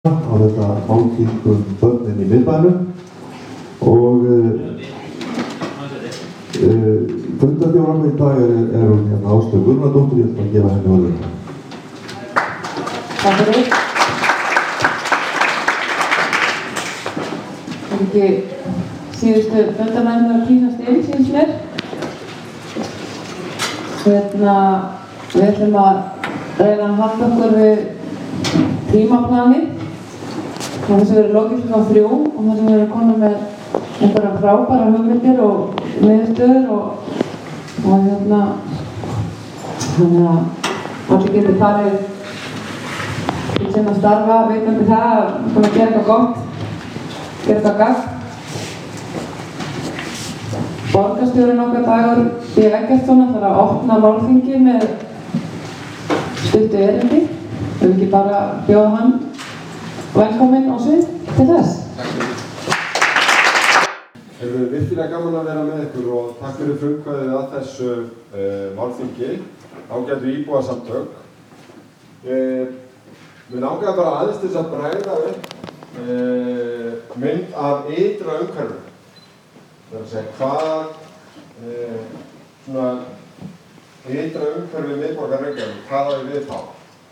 á þetta málþing börnin í miðbænum og fundarstjóran í dag er hún hérna Áslaug Gunnardóttir. Ég ætla að gefa henni orðið. Takk fyrir. Það ekki síðustu fundarmenn að kynast inn, sýnst mér. Við ætlum að reyna að halda okkur við tímaplanið. Það sem verið lokið klukkan 3 og það sem verið komin með einhverja frábærar hugmyndir og niðurstöður og þannig að allir getur farið til sinna starfa veitandi það að gera eitthvað gott, gera eitthvað gagn. Borgarstjórinn okkar Dagur B. Eggertsson ætlar að opna málþingið með stuttu erindi. Við viljum ekki bara bjóða hann velkominn á svið til þess. Það er virkilega gaman að vera með ykkur og takk fyrir frumkvæðið að þessu málþingi, ágætu íbúasamtök. Mér langaði bara aðeins til þess að bregða upp mynd af ytra umhverfi. Það er að segja hvað svona ytra umhverfi miðborgar Reykjavík, hvað á við þá?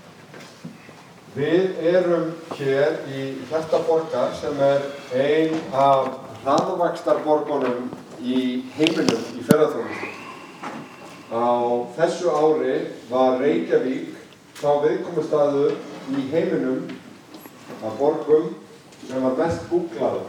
Við erum hér í hjarta borgar sem er ein af hraðvaxtarborgunum í heiminum í ferðaþjónustu. Á þessu ári var Reykjavík sá viðkomustaður í heiminum af borgum sem var mest gúglaður.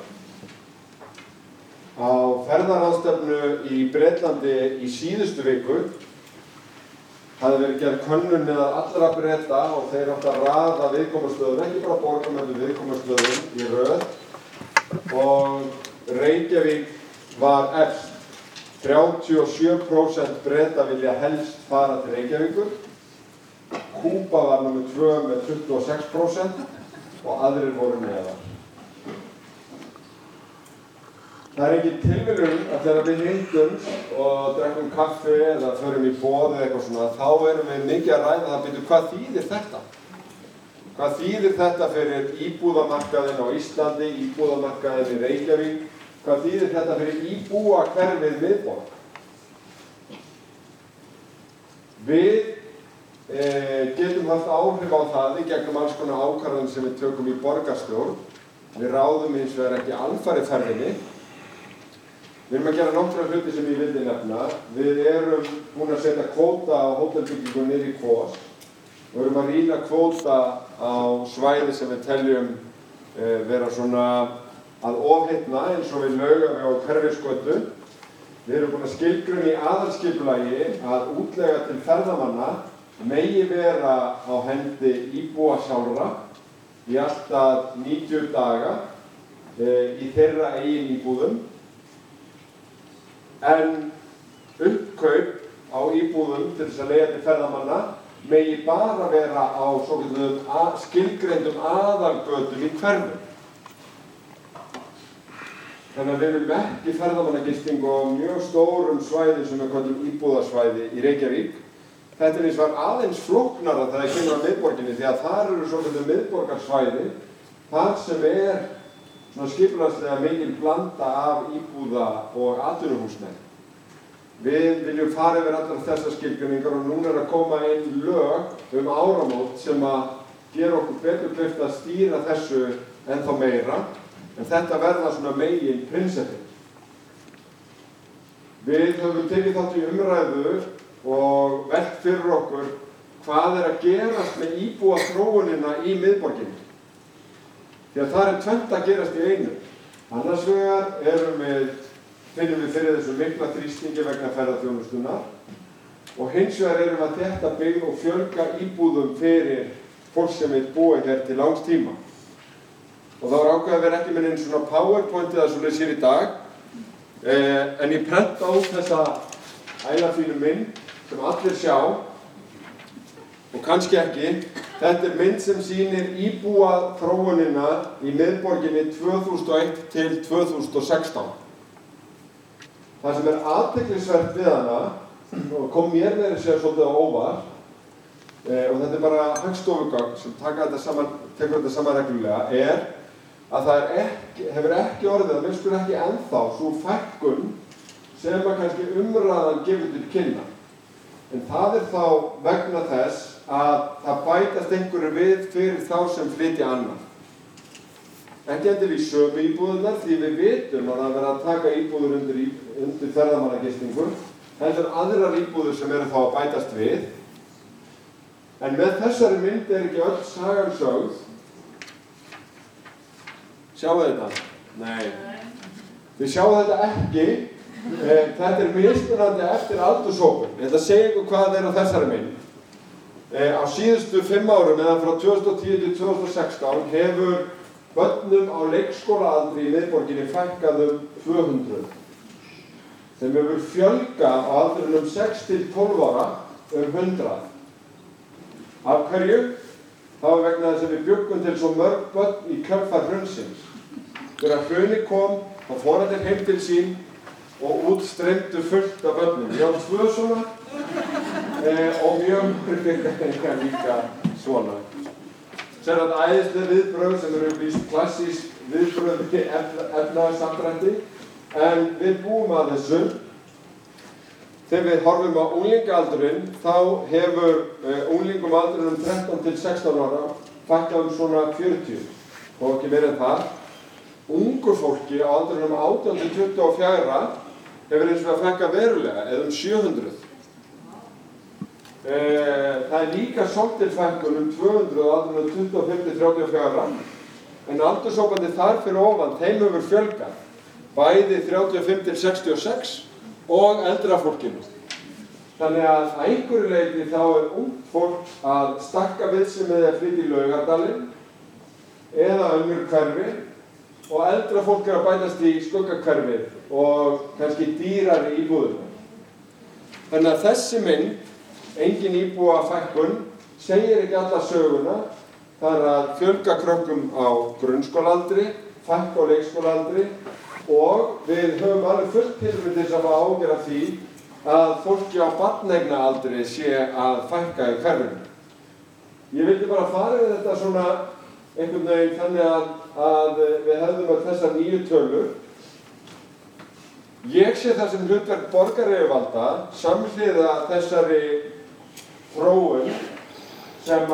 Á ferðaráðstefnu í Bretlandi í síðustu viku hafði verið gerð könnun meðal allra Breta og þeir áttu að raða viðkomustöðum, ekki bara borgum heldur viðkomustöðum í röð og Reykjavík var efst. 37% Breta vilja helst fara til Reykjavíkur. Kúba var númer 2 með 26% og aðrir voru neðar. Það er ekki tilviljun að þegar við hittumst og drekkum kaffi eða förum í boð eða eitthvað svona, þá erum við mikið að ræða það, byrju, hvað þýðir þetta? Hvað þýðir þetta fyrir íbúðamarkaðinn á Íslandi, íbúðamarkaðinn í Reykjavík? Hvað þýðir þetta fyrir íbúahverfið miðborg? Við getum haft áhrif á það í gegnum alls konar ákvarðanir sem við tökum í borgarstjórn. Við ráðum hins vegar ekki alfarið ferðinni. Við erum að gera nokkra hluti sem ég vildi nefna. Við erum búin að setja kvóta á hótelbyggingu niður í Kvos. Við erum að rýna kvóta á svæði sem við teljum vera svona að ofhitna eins og við Laugaveg og Hverfisgötu. Við erum búin að skilgreina í aðalskipulagi að útleiga til ferðamanna megi vera á hendi íbúa sjálfra í allt að 90 daga í þeirra eigin íbúðum. En uppkaup á íbúðum til þess að leigja til ferðamanna megi bara vera á svokölluðum skilgreindum aðalgötum í hverfum. Þannig að við viljum ekki ferðamannagistingu á mjög stórum svæðum sem við köllum íbúðasvæði í Reykjavík. Þetta er hins vegar aðeins flóknara þegar það kemur að miðborginni því að þar eru svokölluð miðborgarsvæði þar sem er svona skipulagslega mikil blanda af íbúða og atvinnuhúsnæði. Við viljum fara yfir allar þessar skilgreiningar og núna er að koma inn lög áramót sem að gera okkur betur kleift að stýra þessu ennþá meira, en þetta verða svona megin prinsippi. Við höfum tekið þátt í umræðu og velt fyrir okkur hvað er að gerast með íbúaþróunina í miðborginni. Því að það er tvennt að gerast í einu. Annars vegar finnum við fyrir þessu mikla þrýstingi vegna ferðaþjónustunnar og hins vegar erum við að þétta byggð og fjölga íbúðum fyrir fólk sem vill búa hér til langs tíma. Og þá er ákveðið að vera ekki með einn svona PowerPointið að svoleiðis hér í dag, en ég prenta út þessa æðafínu mynd sem allir sjá og kannski ekki. Þetta er mynd sem sýnir íbúaþróunina í miðborginni 2001 til 2016. Það sem er athyglisvert við hana, og kom mér meira að segja svolítið á óvart, og þetta er bara hagstofugögn sem taka þetta saman tekur þetta saman reglulega, að það hefur ekki orðið, að minnst ekki ennþá, svo fækkun sem að kannski umræðan gefur til kynna. En það þá vegna þess að það bætast einhverju við fyrir þá sem flytja annað. Ekki endilega í sömu íbúðunar, því við vitum að það verður að taka íbúður undir ferðamannagistingu, heldur aðrar íbúður sem eru þá að bætast við. En með þessari mynd ekki öll sagan sögð. Sjáu þetta? Nei. Þið sjáu þetta ekki. Þetta mismunandi eftir aldurshópum. Ég ætla að segja ykkur hvað á þessari mynd. Á síðustu 5 árum, eða frá 2010 til 2016, hefur börnum á leikskólaaldri í miðborginni fækkað 200. Þeim hefur fjölgað á aldrinum 6 til 12 ára 100. Af hverju? Það var vegna þess að við bjuggum til svo mörg börn í kjölfar hrunsins. Þegar hrunið kom, þá fór þeir heim til sín og útstreymdu fullt af börnum. Ég á 2 svona og mjög mörg líka svona. Sér að æðislega viðbrögð sem eru víst klassísk viðbrögð við efnahagssamdrætti, en við búum að þessu. Þegar við horfum á unglingaaldurinn, þá hefur unglingum aldrinum 13 til 16 ára fækkað svona 40, og ekki meira en það. Ungu fólki á aldrinum 18 til 24 hefur eins og fækkað verulega, eða 700. Það líka svolítil fækkun 200 á aldrinum 25 til 34, en aldurshópandi þar fyrir ofan, þeim hefur fjölgað, bæði 35 til 66 og eldra fólkinu. Þannig að einhverju leyti þá ungt fólk að stakka við sig með að flytja í Laugardalinn eða önnur hverfi, og eldra fólk að bætast í skuggahverfið og kannski dýrari íbúðirnar. Þannig að þessi mynd, engin íbúa fækkun, segir ekki alla söguna. Það að fjölga krökkum á grunnskólaaldri, fækka á leikskólaaldri, og við höfum alveg fullt tilefni til að hafa áhyggjur af því að fólki á barneignaaldri sé að fækka í hverfinu. Ég vildi bara fara við þetta svona einhvern veginn þannig að við hefðum öll þessar 9 tölur. Ég sé það sem hlutverk borgaryfirvalda samhliða þessari þróun sem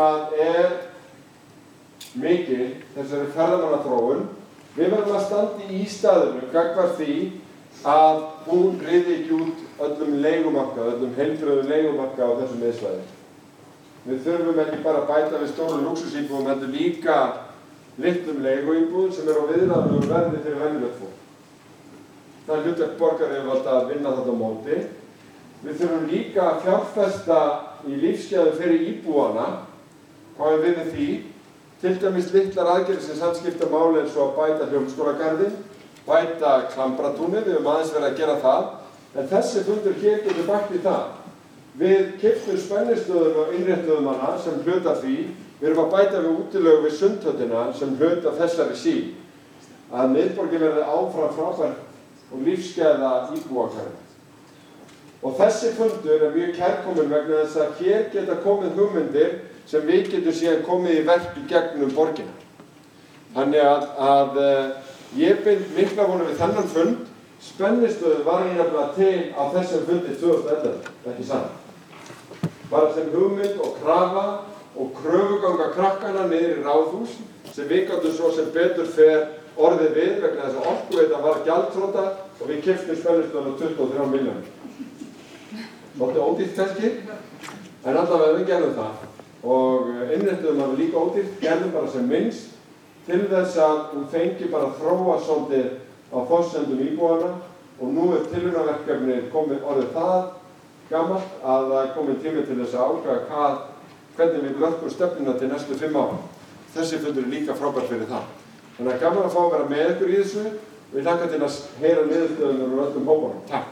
mikil, þessari ferðamannaþróun. Við verðum að standa í staðinu gagnvart því að hún ryði ekki út öllum leigumarkað, öllum heilbrigðum leigumarkað á þessum miðsvæði. Við þurfum ekki bara að bæta við stórum lúxusíbúðum, heldur líka litlum leiguíbúðum sem eru á viðráðanlegu verði fyrir venjulegt fólk. Það hlutverk borgaryfirvalda að vinna þetta á móti. Við þurfum líka að fjárfesta í lífsgæðum fyrir íbúana. Hvað við því? Til dæmis litlar aðgerðir sem samskipta máli eins og að bæta Hljómskálagarðinn, bæta Klambratúnið, við höfum aðeins verið að gera það, en þessi fundur hér getur bætt í það. Við keyptum spennistöðum og innréttuðum hana sem hluta því, við erum að bæta við útilegu við Sundhöllina sem hluta þessari sín, að miðborgin verði áfram frábært og lífsgæða íbúakverfi. Og þessi fundur mjög kærkominn vegna þess að hér geta komið hugmyndir sem við getum síðan komið í verk í gegnum borgina. Þannig að ég bind mikla vonir við þennan fund. Spennistöðin var nefnilega til á þessum fundi 2011, ekki satt. Bara sem hugmynd og krafa og kröfuganga krakkana niður í Ráðhús sem við gátum svo sem betur fer orðið við vegna þess að Orkuveita var gjaldþrota og við keyptum spennistöðina 23 milljónir. Svolítið ódýrt kannski, en allavega við gerðum það. Og innréttuðum hana líka ódýrt, gerðum bara sem minnst til þess að hún fengi bara þróa svolítið á forsendum íbúana, og nú tilraunaverkefnið orðið það gamalt að það komið tími til þess að ákveða hvernig við mörkum stefnuna til næstu 5 ára. Þessi fundur líka frábær fyrir það. Þannig að gaman að fá að vera með ykkur í þessu. Við hlakka til að heyra niðurstöðunar úr öllum hópunum. Takk.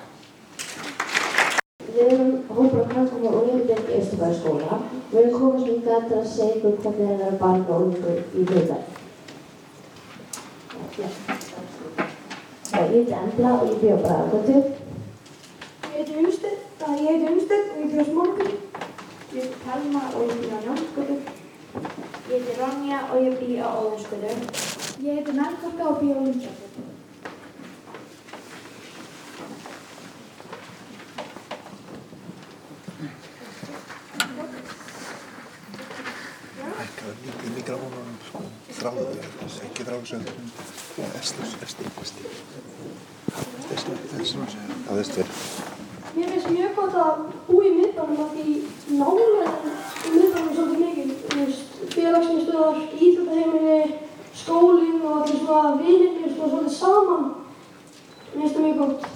Við erum hópur af krakkum og unglingum í Austurbæjarskóla. Við erum komast hingað til að segja ykkur hvernig það er að barn og unglingur í Miðbæ. Ég heiti Embla og ég bý á Bragagötu. Ég heiti Unnsteinn og ég bý á Smáragötu. Ég heiti Telma og ég bý á Jónsgötu. Ég heiti Ronja og ég bý á Óðinsgötu. Ég heiti Melkorka og bý á Lundsgötu. Hækkaðu mikrofónunum, sko, þráðu ekki þráðu sem Estur. Mér finnst mjög gott að búa í miðbænum af því nálægðin í miðbænum er svolítið mikil. Félagsmiðstöðvar, íþróttaheimili, skólinn og allir svona vinirnir svolítið saman. Mér finnst það mjög gott.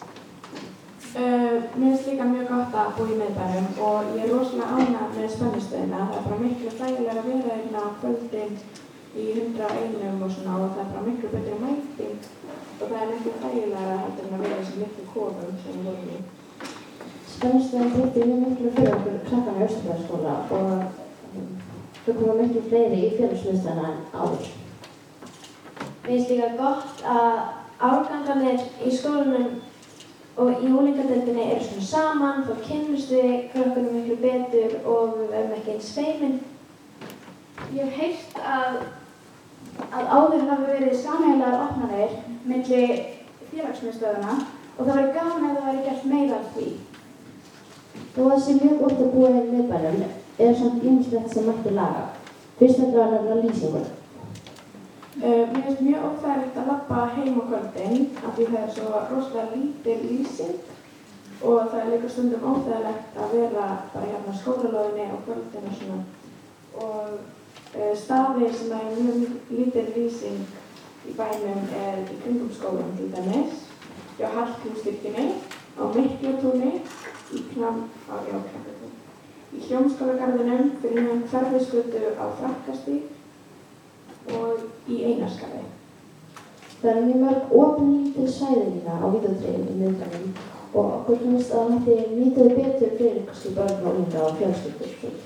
Mér finnst líka mjög gott að búa í miðbænum og ég er rosalega ánægð með spennistöðina. Það er bara miklu þægilega að vera hérna á kvöldin í 101 og svona og það er bara miklu betri mæting og það er miklu þægilega heldur en að vera í þessum litlu kofum sem við vorum í. Spennistöðin breytti mjög miklu fyrir okkur krakkana í Austurbæjarskóla og það koma miklu fleiri í félagsmiðstöðina en áður. Mér finnst líka gott að árgangarnir í skólanum og í unglingadeildinni eru svona saman, þá kynnumst við krökkunum miklu betur og við verðum ekki eins feimin. Ég hef heyrt að áður hafi verið sameiginlegar opnanir milli félagsmiðstöðvanna og það væri gaman ef það væri gert meira af því. Þó að það sé mjög gott að búa í miðbænum samt ýmislegt sem mætti laga. Fyrst þetta var nefnilega lýsingur. Mér finnst mjög óþægilegt að labba heim á kvöldin af því það er svo rosalega lítil lýsing og það er líka stundum óþægilegt að vera bara hérna á skólalóðinni á kvöldin og svona. Og staðir sem það er mjög lítil lýsing í bænum í kringum skólann til dæmis, hjá Hallgrímskirkjunni, á Miklatúni, í Klambragötu, í Hljómskálagarðinum fyrir neðan Hverfisgötu á Frakkastíg og í Einarskarði. Það eru mjög mörg opin lítil svæði líka á Víðátreginum í miðbænum og okkur finnst að það mætti nýta þau betur fyrir kannski börn og unglinga og fjölskyldur.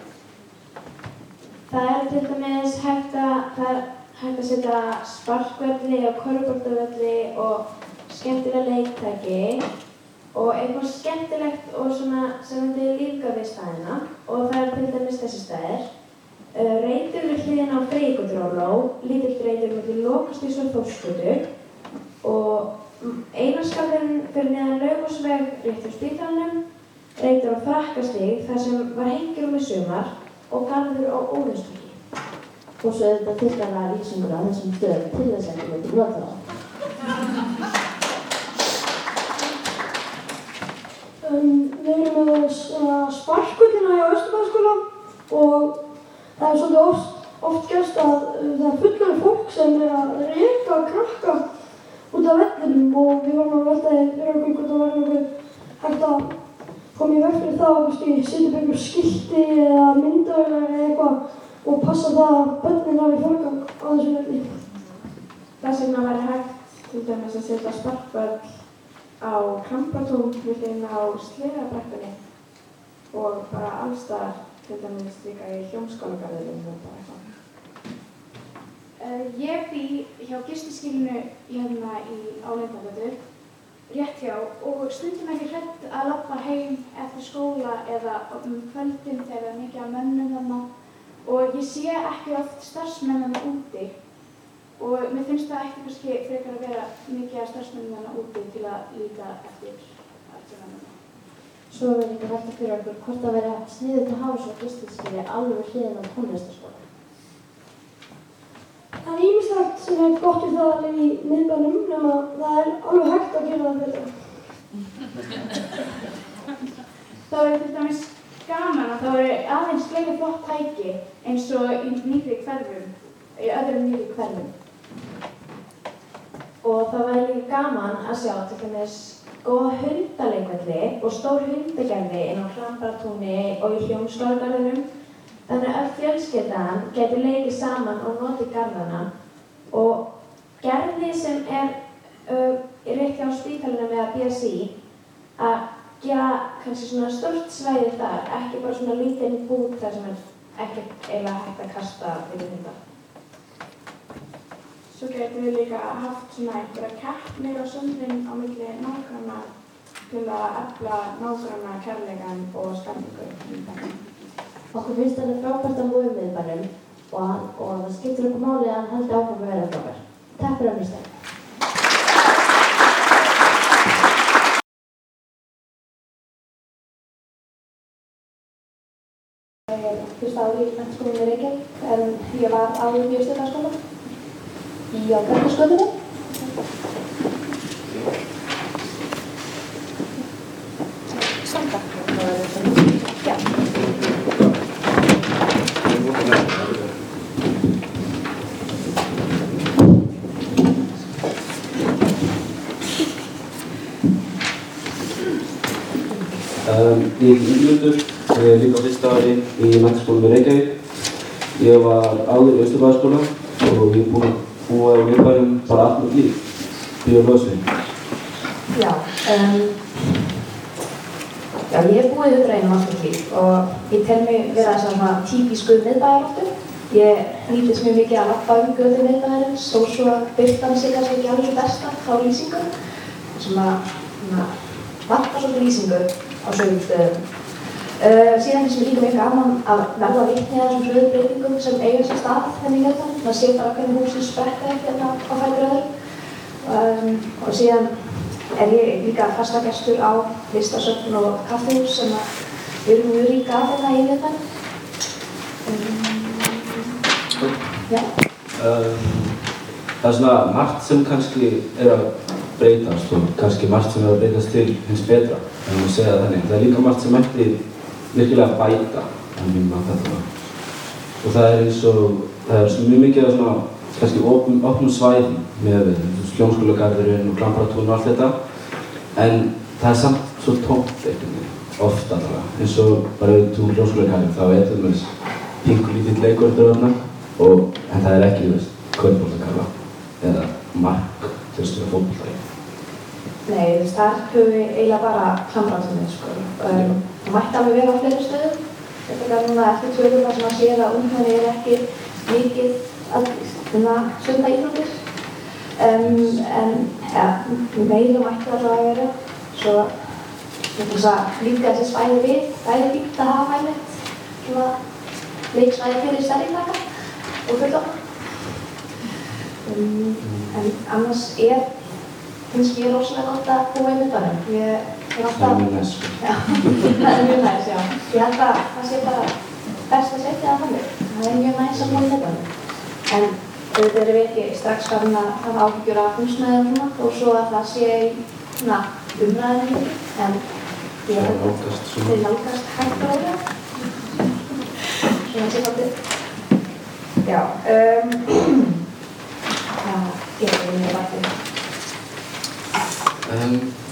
Það er til dæmis hægt að setja sparkvelli og körfuboltavelli og skemmtilega leiktæki og eitthvað skemmtilegt og svona sem myndi lífga við staðina og það er til dæmis þessi staðir. Reitur við hliðina á Freyjugötu-Róló, lítill reitur milli Lokastígs og Þórsgötu og Einarskarðurinn fyrir neðan Laufásveg rétt hjá spítalanum, reitur á Frakkastíg þar sem var hengirúm í sumar og garður á Óðinstorgi. Og svo er þetta tilkalla lýsingur á þessum stöðum til þess að ekki myndi nota þá. Við erum með sparkvöllina hjá Austurbæjarskóla og það er svolítið oft gerst að það er fullorðið fólk sem er að reka krakka út af vellinum og við vorum að velta því fyrir okkur hvort það væri nokkuð hægt að koma í veg fyrir það og setja upp einhver skilti eða myndavélar eða eitthvað og passa það að börnin hafi forgang á þessu velli. Þess vegna væri hægt til dæmis að setja sparkvöll á Klambragötu við hliðina á Sleðabrekkunni og bara alls staðar, til dæmis líka í Hljómskálagarðinum og bara eitthvað. Ég bý hjá gistiskýlinu hérna á Lindagötu, rétt hjá og stundum ekki hrædd að labba heim eftir skóla eða kvöldin þegar það er mikið af mönnum þarna og ég sé ekki oft starfsmenn þarna úti og mér finnst það ekki kannski frekar að vera mikið af starfsmennum þarna úti til að líta eftir allt. Svo er líka velta fyrir okkur hvort það væri sniðugt að hafa svona gistiskýli alveg við hliðina á tónlistarskóla. Það er ýmislegt sem er gott við það að lifa í miðbænum nema það er alveg hægt að gera það fyrir það. Það er til dæmis gaman að það voru aðeins fleiri flott tæki eins og í öðrum nýrri hverfum. Og það væri líka gaman að sjá til dæmis góða hundaleikvelli og stór hundagerði inn á Klambragötu og í Hljómskálagarðinum. Þannig að öll fjölskyldan geti leikið saman og notið garðana og gerði sem er rétt hjá spítalanum eða BSI að gera kannski svona stórt svæði þar, ekki bara svona lítinn bút þar sem er ekkert eiginlega hægt að kasta fyrir hunda. Svo getum við líka haft svona einhverja keppnir á sundin á milli nágranna til að efla nágranna kærleikann og stemningu. Okkur finnst þetta frábært að búa í miðbænum og það skiptir okkur máli að hann haldi áfram að vera frábær. Takk fyrir að hlusta. Fyrsta ári í Menntaskólanum í Reykjavík, en ég var áður í Austurlandsskóla á Garðarsgötunni. Standa. Já. Ég heiti Ingimundur, ég er líka á fyrsta ári í Menntaskólanum í Reykjavík. Ég var áður í Austurbæjarskóla og ég er búinn að búa í miðbænum bara allt mitt líf. Ég er Lóðsveit. Já, ég hef búið í Hauðrænum allt mitt líf og ég tel mig vera svona típísku miðbæjaráttu. Ég nýtist mjög mikið að labba götur miðbæjarins og svo birtan sig kannski ekki alveg besta á lýsingu. Svona vantar svolítið lýsingu á sögum stöðum. Síðan finnst mér líka mjög gaman að verða vitni að þessum hröðbreytingum sem eiga sér stað hérna í miðbænum. Það sé bara hvernig húsin spretta hérna á fætur öðrum. Og síðan er ég líka fastagestur á listasöfn og kaffihús sem við erum mjög rík af hérna í miðbænum. Já. Það er svona margt sem kannski er að breytast og kannski margt sem er að breytast til hins betra, ef maður segja það þannig. Það er líka margt sem mætti virkilega bæta að mínum að þetta var. Og það er eins og, það er mjög mikið af svona, kannski opnum svæðum með við, Hljómskálagarðurinn og Klambaratún og allt þetta. En það er samt svo tómt einhvern veginn, oft allavega. Eins og bara ef þú Hljómskálagarðin, þá er til dæmis pinkulítill leikvörður þarna, en það er ekki, körfuboltakafla eða mark til að spila fótbolta í. Nei, þar höfum við eiginlega bara Klambaratúnið, sko. Það mætti alveg vera á fleiri stöðum. Þetta er núna eftir tölum þar sem að sé að ungmenni er ekki mikið að stunda íþróttir. Meira mætti það að vera. Svo þess að líka þessi svæði við, það er fínt að hafa einmitt svona leiksvæði fyrir stærðinglaka og fullorðna. En annars finnst mér rosalega gott að búa í miðbænum. Það er mjög næs, sko. Já, það er mjög næs, já. Ég held að það sé bara best að setja það þannig. Það er mjög næs að búa í miðbænum. En auðvitað erum við ekki strax farin að hafa áhyggjur af húsnæði og svona, og svo að það sé í umræðinni. En ég held að þeir nálgast hægt að vera. Svona sé svolítið. Já, það getur við mjög vatnið. Það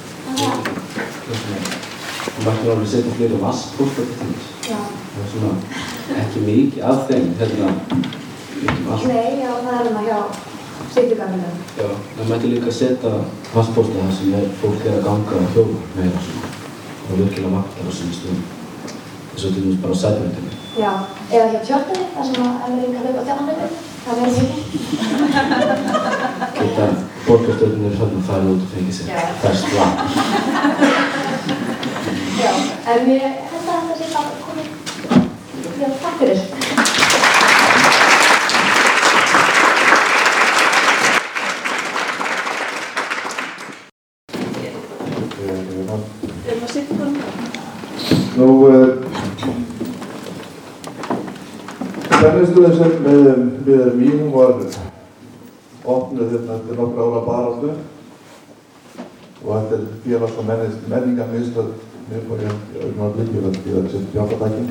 mætti alveg setja fleiri vatnspósta til þess. Já. Það er svona ekki mikið af þeim hérna allt. Nei, já, það er hérna hjá Styttugarðinum. Já, það mætti líka setja vatnspósta þar sem fólk er að ganga og hjóla meira svona. Það er virkilega vantar á sinni stöðum. Þess að til dæmis bara á Sæbrautinni. Já, eða hjá Tjörninni, þar sem að ef við erum að hlaupa Tjarnarbrautinni, það verður mikið. Geta borgarstjórnir þarna farið út og fengið sér ferskt vatn. Já, en ég held að þetta sé bara komið. Já, takk fyrir. Erum að sitja bara með? Nú, Spennistöðin sem við erum í, hún var opnuð hérna eftir nokkra ára baráttu og þetta er félags- og menningarmiðstöð miðbæ í augnablik, ég veit að setja fjárfatækin.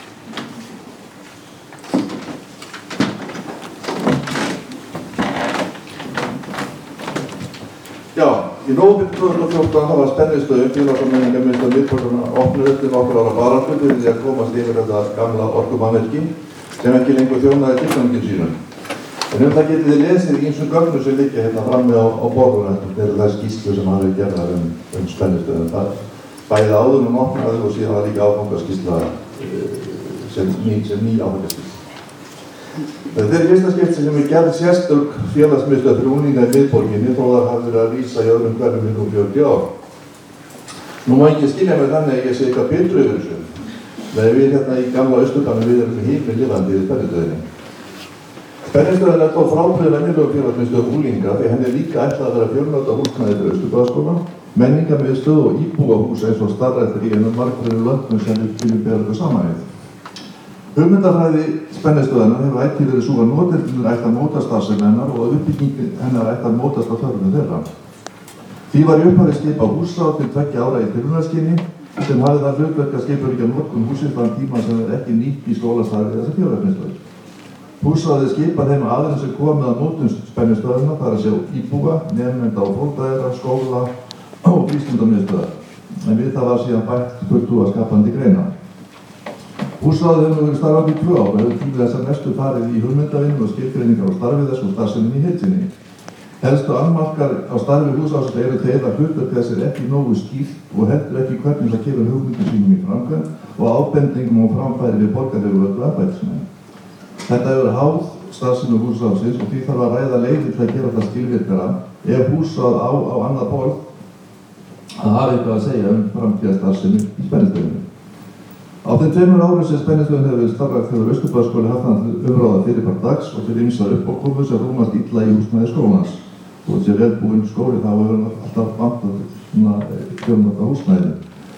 Já, í nóvember 2014 var Spennistöðin, félags- og menningarmiðstöð miðbæjarna opnuð eftir nokkra ára baráttu fyrir því að komast yfir þetta gamla orkumannvirki sem ekki lengur þjónaði tilganginn sínum. En það getið þið lesið í ýmsum gögnum sem liggja hérna frammi á borðunum. Þetta eru þær skýrslur sem hafa verið gerðar Spennistöðin. Það bæði áður opnaði og síðan var líka áfangaskýrsla sem ný áfangaskýrsla. Þetta er fyrsta skipti sem er gerð sérstök félagsmiðstöð fyrir unglinga í miðborginni þó það hafi verið að vísa í öðrum hverjum í nú 40 ár. Nú má ekki skilja mig þannig að ég sé eitthvað betur yfir þessu. Nei, við hérna í gamla Austurbænum, við erum híminn lifandi í Spennistöðinni. Spennistöðin er þó frábrugðin venjulegum félagsmiðstöðvum unglinga því henni er líka ætlað að vera fjölnota húsnæði fyrir Austurbæjarskóla, menningarmiðstöð og íbúðarhús eins og starfrættir í einum margbreyttum löndum sem við viljum bera okkur saman við. Hugmyndafræði spennistöðarinnar hefur ætíð verið sú að notendur ætti að móta starfsemi hennar og að uppbygging hennar ætti að mótast af þörfum þeirra. Því var í upphafi skipað húsráð til 2 ára í tilraunaskyni sem hafði það hlutverk að skipuleggja notkun hússins þann tíma sem er ekki nýtt í skólastarfi þessa félagsmiðstöðvar. Húsráðið skipað þeim aðilum sem komið að mótun spennistöðarinnar, þar að sjá íbúa, nemenda og fólkdæðra, skóla og frístundamiðstöðvar. En við það var síðan bætt fulltrúa skapandi greina. Húsráðið hefur verið starfandi í 2 ár og hefur tímið þess að mestu farið í hugmyndavinnu og skilgreiningar á starfi þess og starfseminni í heild sinni. Helstu annmarkar á starfi húsráðsins eru þeir að hlutverk þess er ekki nógu skýrt og heldur ekki hvernig það kemur hugmyndum sínum í framkvæmd og ábendingum og framfæri við borgarlegu embættismenn. Þetta hefur háð starfsemi húsráðsins og því þarf að ræða leiðir til að gera það skilvirkara ef húsráð á annað borð að hafa eitthvað að segja framtíðarstarfsemi í spennistöðinni. Á þeim 2 árum sem spennistöðin hefur starfrækt hefur Austurbæjarskóli haft hann umráða fyrirpart dags og fyrir ýmsar uppákomur sem rúmast illa í húsnæði skólans. Og þessi velbúinn skóli þá hefur alltaf vantað fjölnota húsnæði.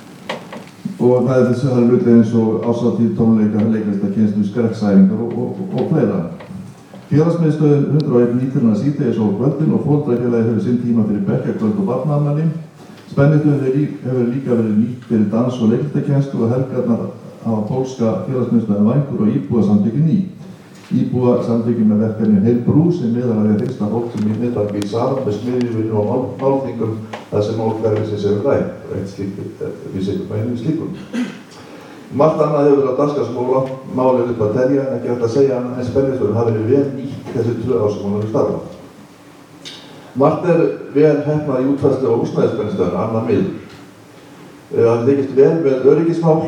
Og það er þessi hluti eins og ásatíð, tónleikar, leiklistakennslu, skrekksæfingar og fleira. Félagsmiðstöðin 101 nýtir hana síðdegis og kvöldin og foreldrafélagið hefur sinn tíma fyrir bekkjarkvöld og barnaafmæli. Spennistöðin hefur líka verið nýtt fyrir dans- og leiklistakennslu og helgarnar hafa pólska félagsmiðstöðin Vængur og íbúasamtökin í. Íbúasamtökin með verkefni Heil brú sem miðar að hrista fólk sem í miðbæ saman með smiðjuvinnu og málþingum þar sem málhverfisins hefur rætt og eitt slíkt við situm með einum slíkum. Margt annað hefur verið á dagskrárskóla, málið upp að telja en ekki hægt að segja en spennistöðin hafi verið vel nýtt þessi 2 ár sem hún hefur starfað. Margt er vel heppnað í útfærslu á húsnæðisspennistöðin, annar miður. Það tekist vel með öryggismál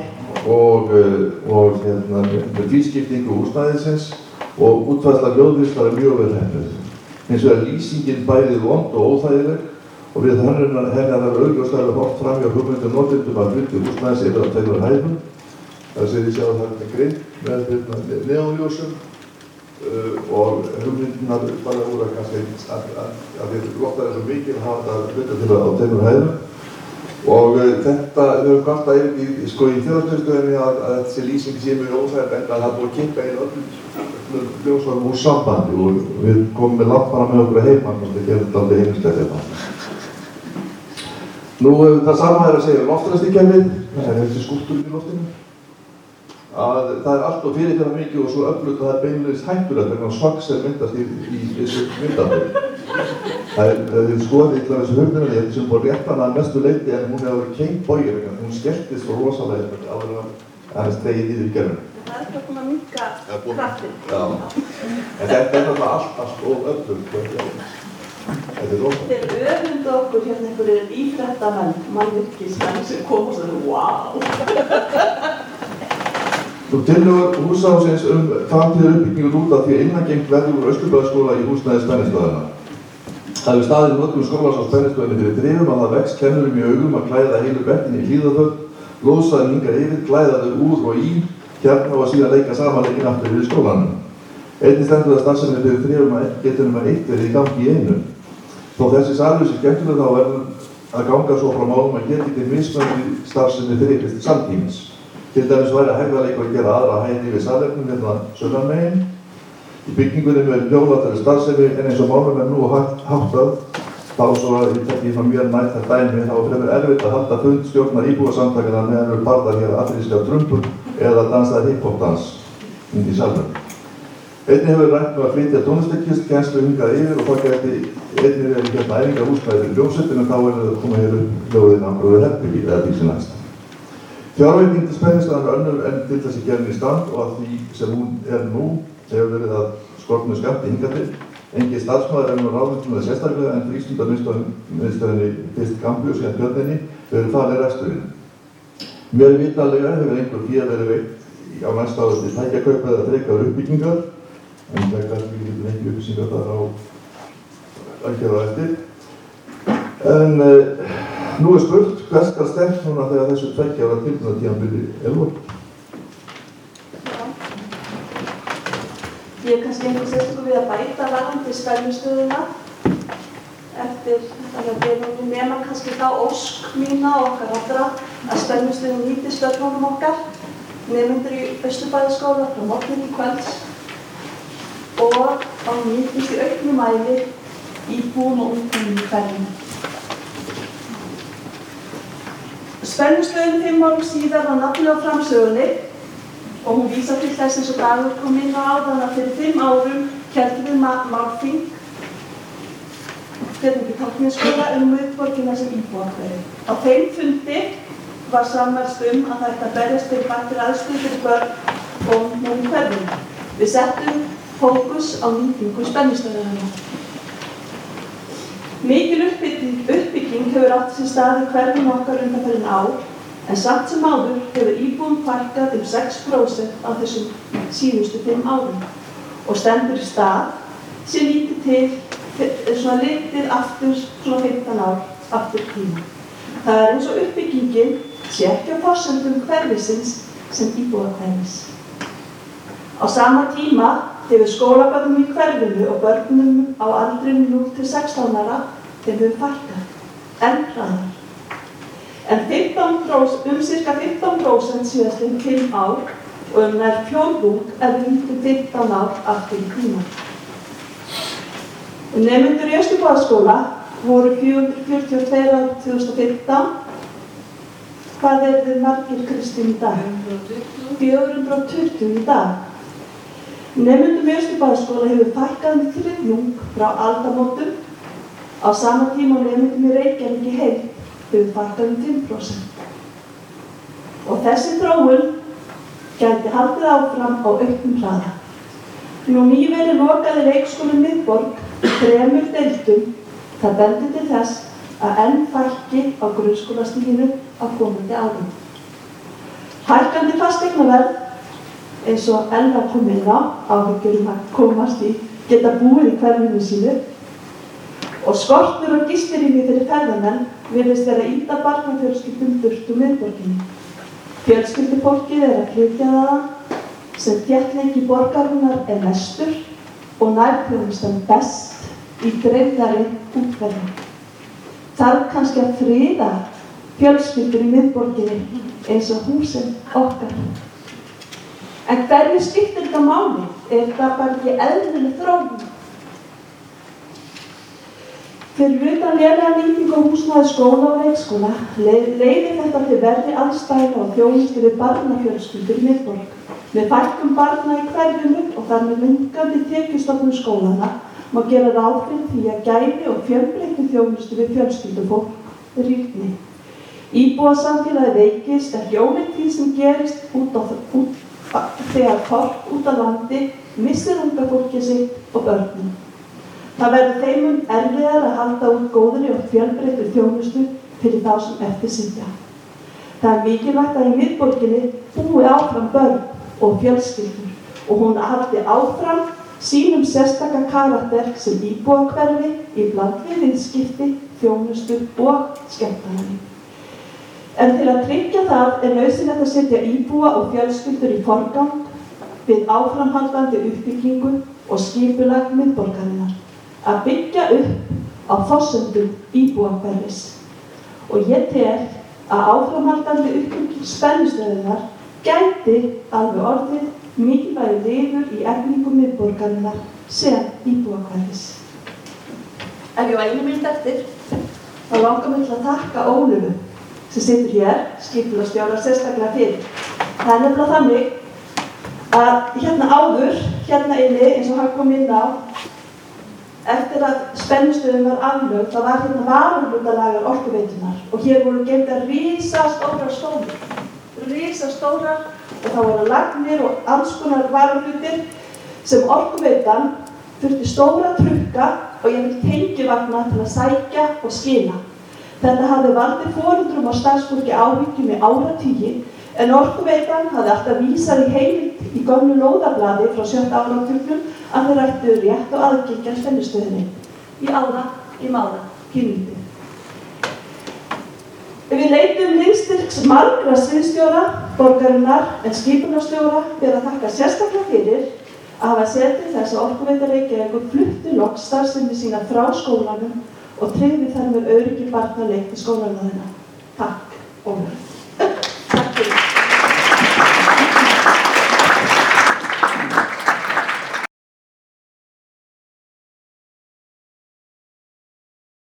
og með tvískiptingu húsnæðisins og útfærsla hljóðvistar er mjög vel heppnuð. Hins vegar lýsingin bæði vond og óþægileg og við hennar er augljóslega hort fram hjá hugmyndum notendum að hluti húsnæðis yfir á 2 hæðum. Það sé því sjá það með grind með neonljósum og hugmyndunar bara úr að kannski að við loftar svo mikið að hafa þetta hluta til á 2 hæðum. Og þetta hefur gott að í félagsmiðstöðinni að þessi lýsing sé mjög óþægileg en að það búið að kippa í öllum ljósvarum úr sambandi og við komum með lampana með okkur að heimann og þetta gerði aldrei heimilslegt þetta. Nú það sama er að segja loftræstikerfið, það er þessi skúlptúrinn í loftinu, að það er allt og fyrirferðar mikið og svo öflugt að það er beinleiðis hættulegt vegna svagg sem myndast í þessu myndaföðu. Það er skoðið illa þessu hugmyndavél sem búið réttan að mestu leyti en hún hefur verið keinbogið vegna hún skelltist svo rosalega áður en aðeins dregið niður í gerðinu. Það er bara að minnka kraftinn. Já, en þetta er náttúrulega allt og öflugt. Þetta er rosalega. Þeir öfundu okkur hérna einhverjir íþrættamenn, mannvirkismenn sem kom og sagði wow. Tillögur húsráðsins framtíðar uppbyggingu út af því að innangengt verður úr Austurbæjarskóla í húsnæði spennistöðina. Það hefur staðið í notkun skólans á spennistöðinni fyrir drifum að það vex kennurum í augum að klæða heilu bekkin í hlíðarföt, blóðsæðin hingað yfir, klæða þau úr og í, hérna og að síðan leika samanleikin aftur fyrir skólanum. Einnig stendur það starfseminni fyrir drifum að ekki getur nema eitt verið í gangi í einu. Þó þessi salur sé skemmtileg þá verður að ganga svo frá málum að geta ekki mismunandi starfseminni fyrir samtímis. Til dæmis væri að hægðarleikur að gera aðra hæði við salernum hérna sunnanmegin. Í byggingunni með hljóðlatari starfsemi en eins og málum er nú háttað þá svo að ég tekki frá mjög nætt að dæmi þá er fremur erfitt að halda fund stjórnar íbúasamtakana meðan eru barðar hér afrískar trumpur eða dansaðar hip-hop-dans inn í salnum. Einnig hefur rætt að flytja tónlistarkennslu hingað yfir og það gæti einnig verið hérna æfingarhúsnæði fyrir hljómsveitin en þá er það að koma hér upp hljóðin á hverju herbyggi eða því sem næst. Fjárveiting til spennistöðar önnur en til þessi gerðin í stand og að því sem hún er nú hefur verið að skortnu skammti hingað til. Engin starfsmaður er nú ráðinn með sérstaklega en frístundamiðstöðinni fyrst Gambíu og síðan Tjörninni verið falið reksturinn. Mér vitanlega hefur einhver fé verið veitt á næsta ári til tækjakaupa eða frekar uppbyggingar en það er kannski ekki lengi upplýsingar þar á aðgerða eftir. En nú er spurt hvers skal stefnt núna þegar þessu 2 ára tilbúnatímabili er lokið. Ég er kannski einhver sérstöku við að bæta varðandi spennustöðuna eftir þetta nema kannski þá ósk mína og okkar allra að spennustöðun nýtist börnunum okkar, nemendur í Austurbæjarskóla frá morgun til kvölds og á nýtist í auknum mæli íbúum og ungmennum í hverfinu. Spennustöðun 5 árum síðar var nafnið á framsögunni og hún vísar til þess eins og Dagur kom inn á áðan að fyrir 5 árum héldum við málþing fyrir tækniskóla miðborgina sem íbúahverfi. Á þeim fundi var sammælst að það ætti að berjast fyrir bættri aðstöðu fyrir börn og ungmenni í hverfinu. Við settum fókus á nýtingu spennustöðarinnar. Mikil uppbygging hefur átt sér stað í hverfinu okkar undanfarin ár, en samt sem áður hefur íbúum fækkað 6% á þessum síðustu 5 árum og stendur í stað sem lítið til svona litið aftur svona 15 ár aftur tíma. Það eins og uppbyggingin sé ekki á forsendum hverfisins sem íbúahverfis. Á sama tíma hefur skólabörnum í hverfinu og börnum á aldrinum 0 til 16 ára þeim hefur fækkað, enn hraðar. En cirka 15% síðastliðin 5 ár og nær fjórðung ef við lítum 15 ár aftur í tíma. Nemendur í Austurbæjarskóla voru 442 árið 2015. Hvað þið margir, Kristín, í dag? 420 í dag. Nemendum í Austurbæjarskóla hefur fækkað þriðjung frá aldamótum. Á sama tíma nemendum í Reykjavík í heild hefur fækkað 5%. Og þessi þróun gæti haldið áfram á auknum hraða. Nú nýverið lokaði leikskólinn Miðborg 3 deildum. Það bendir til þess að enn fækki á grunnskólastiginu á komandi árum. Hækkandi fasteignaverð, eins og Ella kom inn á, áhyggjur að komast í, geta búið í hverfinu sínu og skortur og gistirými fyrir ferðamenn virðist vera að ýta barnafjölskyldum burt úr miðborginni. Fjölskyldufólkið að flytja þaðan sem þéttleiki borgarinnar mestur og nærþjónustan best í dreifðari útferðum. Þarf kannski að friða fjölskyldur í miðborginni eins og húsin okkar. En hverju skiptir þetta máli? Það bara ekki eðlileg þróun? Fyrir utan lélega nýtingu á húsnæði skóla og leikskóla leiðir þetta til verri aðstæðna og þjónustu við barnafjölskyldur í miðborg. Með fækkun barna í hverfinu og þar með minnkandi tekjustofnum skólanna má gera ráð fyrir því að gæði og fjölbreytni þjónustu við fjölskyldufólk rýrni. Íbúasamfélagið veikist ekki ólíkt því sem gerist þegar fólk út á landi missir unga fólkið sitt og börnin. Það verður þeim erfiðar að halda út góðri og fjölbreytni þjónustu fyrir þá sem eftir sitja. Það er mikilvægt að í miðborginni búi áfram börn og fjölskyldur og hún haldi áfram sínum sérstaka karakter sem íbúahverfi í bland við viðskipti, þjónustu og skemmtanalíf. En til að tryggja það er nauðsynlegt að setja íbúa og fjölskyldur í forgang við áframhaldandi uppbyggingu og skipulag miðborgarinnar. Að byggja upp á forsendum íbúahverfis. Og ég tel að áframhaldandi uppbygging spennustöðunar gæti alveg orðið mikilvægur liður í eflingu miðborgarinnar sem íbúahverfis. Ef ég var 1 mínútu eftir, þá langar mig til að þakka Ólöfu sem situr hér, skipulagsstjóra sérstaklega fyrir. Það er nefnilega þannig að hérna áður, hérna inni, eins og hann kom inn á, eftir að spennustöðin var aflögð, það var hérna varulutalagar orkuveitunar og hér voru geymdar risastórar stofur. Risastórar og það voru lagnir og alls konar varulutir sem orkuveitan þurfti stóra trukka og jafnvel tengivagna til að sækja og skila. Þetta hafði valdið foreldrum og starfsfólki áhyggjum í áratugi en Orkuveitan hafði alltaf vísað í heimild í gömlu lóðablaði frá 7. áratugnum að þeir ættu rétt og aðgengi að spennustöðinni. Í mála, pínlítið. Við leitum liðstyrks margra sviðsstjóra, borgarinnar en skipulagsstjóra ber að þakka sérstaklega fyrir að hafa séð til þess að Orkuveita Reykjavíkur flutti loks starfsemi sína frá skólanum og tryggði þar með öryggi barna leitt í skólalóðina. Takk, Ólafur.